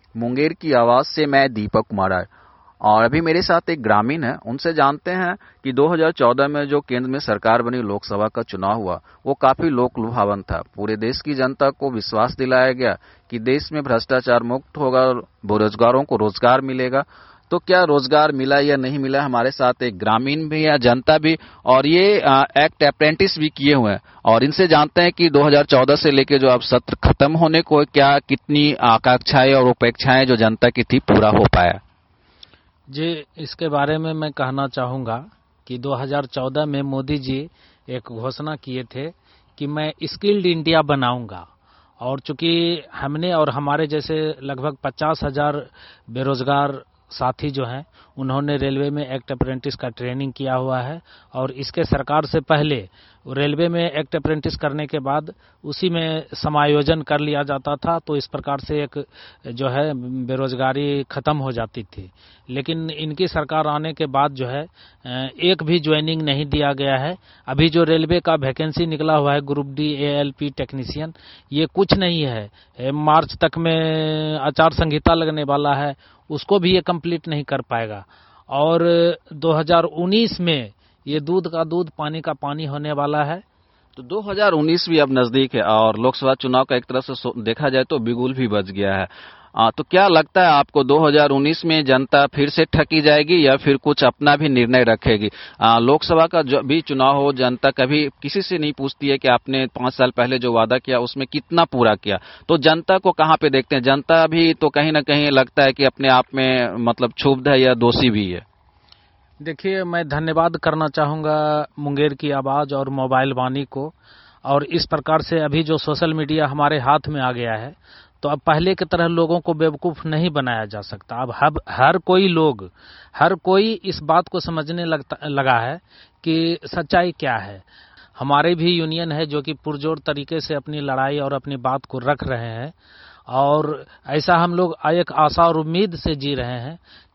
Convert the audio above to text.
मुंगेर की आवाज से मैं दीपक कुमार है। और अभी मेरे साथ एक ग्रामीण है, उनसे जानते हैं कि 2014 में जो केंद्र में सरकार बनी, लोकसभा का चुनाव हुआ, वो काफी लोक लुभावन था। पूरे देश की जनता को विश्वास दिलाया गया कि देश में भ्रष्टाचार मुक्त होगा और बेरोजगारों को रोजगार मिलेगा। तो क्या रोजगार मिला या नहीं मिला, हमारे साथ एक ग्रामीण भी है, जनता भी, और ये एक्ट अप्रेंटिस भी किए हुए हैं। और इनसे जानते हैं कि 2014 से लेके जो अब सत्र खत्म होने को क्या कितनी आकांक्षाएं और अपेक्षाएं जो जनता की थी पूरा हो पाया। जी, इसके बारे में मैं कहना चाहूँगा कि 2014 में मोदी जी एक घोषणा किए थे कि मैं स्किल्ड इंडिया बनाऊंगा। और चूंकि हमने और हमारे जैसे लगभग 50,000 बेरोजगार साथी जो हैं, उन्होंने रेलवे में एक्ट अप्रेंटिस का ट्रेनिंग किया हुआ है। और इसके सरकार से पहले रेलवे में एक्ट अप्रेंटिस करने के बाद उसी में समायोजन कर लिया जाता था, तो इस प्रकार से एक जो है बेरोजगारी खत्म हो जाती थी। लेकिन इनकी सरकार आने के बाद जो है एक भी ज्वाइनिंग नहीं दिया गया है। अभी जो रेलवे का वैकेंसी निकला हुआ है ग्रुप डी ALP टेक्नीशियन, ये कुछ नहीं है। मार्च तक में आचार संहिता लगने वाला है, उसको भी ये कंप्लीट नहीं कर पाएगा। और 2019 में ये दूध का दूध पानी का पानी होने वाला है। तो 2019 भी अब नजदीक है और लोकसभा चुनाव का एक तरह से देखा जाए तो बिगुल भी बज गया है। तो क्या लगता है आपको 2019 में जनता फिर से ठगी जाएगी या फिर कुछ अपना भी निर्णय रखेगी? लोकसभा का जो भी चुनाव हो, जनता कभी किसी से नहीं पूछती है कि आपने 5 साल पहले जो वादा किया उसमें कितना पूरा किया। तो जनता को कहाँ पे देखते हैं? जनता भी तो कहीं ना कहीं लगता है कि अपने आप में मतलब क्षुब्ध है या दोषी भी है। देखिए, मैं धन्यवाद करना चाहूँगा मुंगेर की आवाज़ और मोबाइल वाणी को। और इस प्रकार से अभी जो सोशल मीडिया हमारे हाथ में आ गया है, तो अब पहले की तरह लोगों को बेवकूफ़ नहीं बनाया जा सकता। अब हर कोई इस बात को समझने लगा है कि सच्चाई क्या है। हमारे भी यूनियन है जो कि पुरजोर तरीके से अपनी लड़ाई और अपनी बात को रख रहे हैं। और ऐसा हम लोग एक आशा और उम्मीद से जी रहे हैं